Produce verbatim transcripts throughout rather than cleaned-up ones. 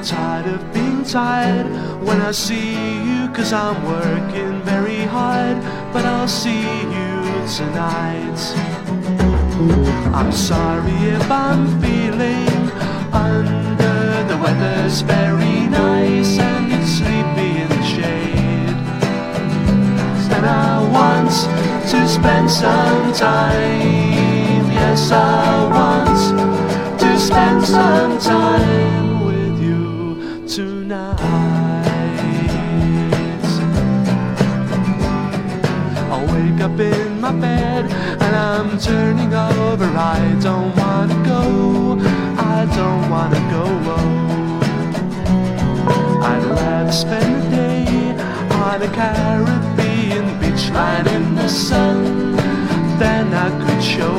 tired of being tired when I see you, 'cause I'm working very hard, but I'll see you tonight. I'm sorry if I'm feeling under the weather's very nice and it's sleepy in the shade, and I want to spend some time. Yes, I want to spend some time with you tonight. I'll wake up in my bed and I'm turning over. I don't wanna go, I don't wanna go. I'd rather spend the day on a Caribbean beach lying in the sun than I could show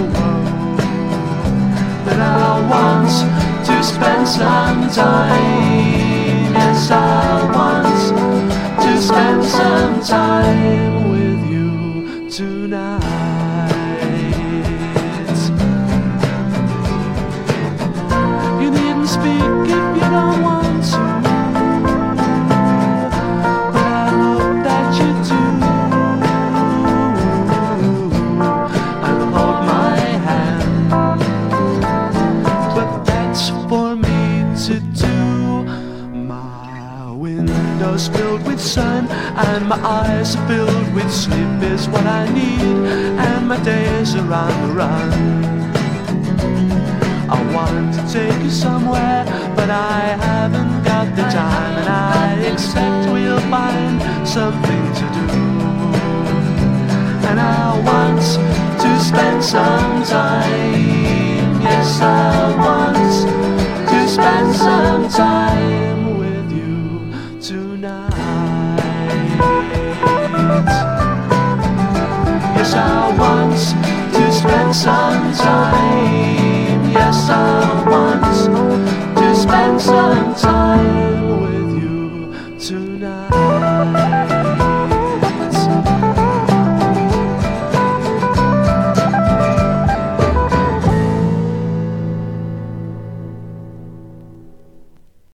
that I want to spend some time. Yes, I want to spend some time with you tonight. You needn't speak if you don't want to, but I hope that you do. And hold my hand, but that's for me to do. My window's filled with sun and my eyes are filled with sleep is what I need, and my days are on the run. I want to take you somewhere, but I haven't got the time, and I expect we'll find something to do. And I want to spend some time. Yes, I want